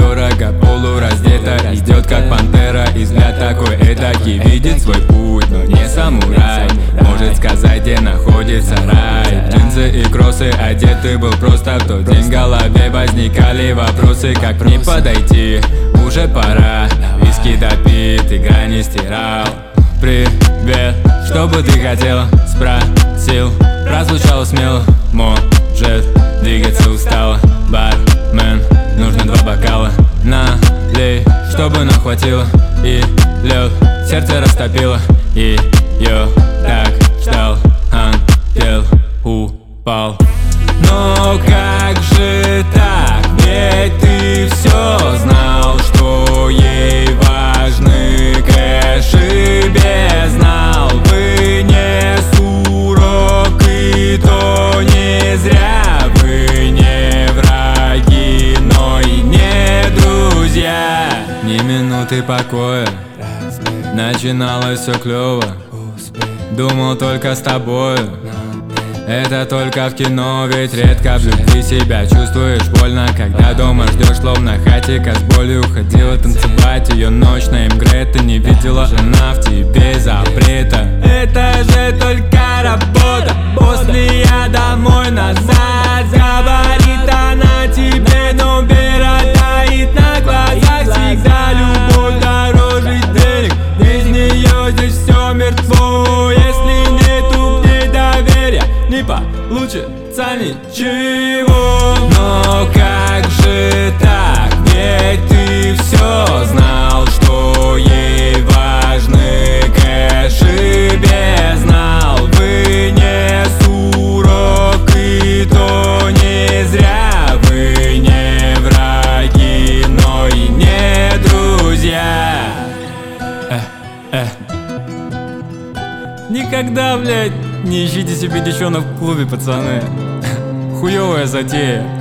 дорого, полураздета, идет как пантера, и взгляд такой этакий. Видит свой путь, но не самурай, может сказать, где находится рай. Джинсы и кроссы, одетый был просто в тот день. В голове возникали вопросы, как мне подойти. Уже пора, виски допит, игра не стирал. Привет, что бы ты хотел? Спросил, прозвучало смело. Может, двигаться устало. Бармен, нужно 2 бокала. Налей, чтобы нам хватило. И лед сердце растопило. Ее так ждал, ангел упал. Но как же так? Ведь ты все знал, что ей важны кэши. Без знал, вынес урок, и то не зря. Вы не враги, но и не друзья. Ни минуты покоя, начиналось все клево. Думал только с тобою. Это только в кино, ведь редко в любви себя чувствуешь больно, когда дома ждешь, словно хатика с болью. Ходила танцевать ее ночь на МГР, ты не видела, она в тебе запрета. Это же только работа, после я домой назад. Говорит она тебе, но бера тает на глазах. Всегда любовь дороже денег, без нее здесь все мертво. Если нету к ней доверия, не получится ничего. Но как же так? Ведь ты все знал, что ей важны кэши. Без знал, вынес урок, и то не зря. Вы не враги, но и не друзья. Никогда, блядь, не ищите себе девчонок в клубе, пацаны. Хуёвая затея.